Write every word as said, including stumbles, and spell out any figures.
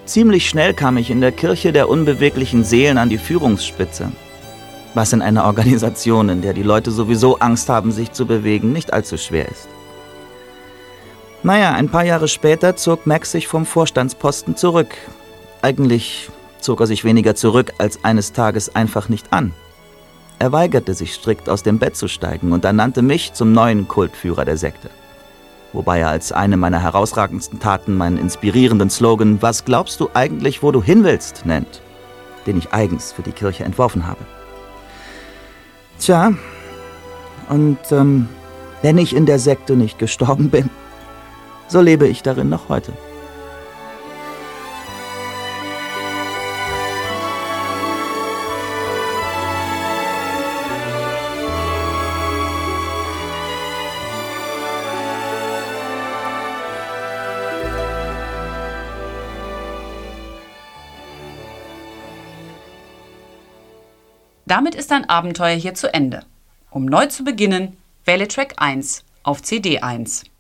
Ziemlich schnell kam ich in der Kirche der unbeweglichen Seelen an die Führungsspitze. Was in einer Organisation, in der die Leute sowieso Angst haben, sich zu bewegen, nicht allzu schwer ist. Naja, ein paar Jahre später zog Max sich vom Vorstandsposten zurück. Eigentlich zog er sich weniger zurück, als eines Tages einfach nicht an. Er weigerte sich strikt aus dem Bett zu steigen und ernannte mich zum neuen Kultführer der Sekte. Wobei er als eine meiner herausragendsten Taten meinen inspirierenden Slogan „Was glaubst du eigentlich, wo du hin willst?" nennt, den ich eigens für die Kirche entworfen habe. Tja, und ähm, wenn ich in der Sekte nicht gestorben bin, so lebe ich darin noch heute. Damit ist dein Abenteuer hier zu Ende. Um neu zu beginnen, wähle Track eins auf C D eins.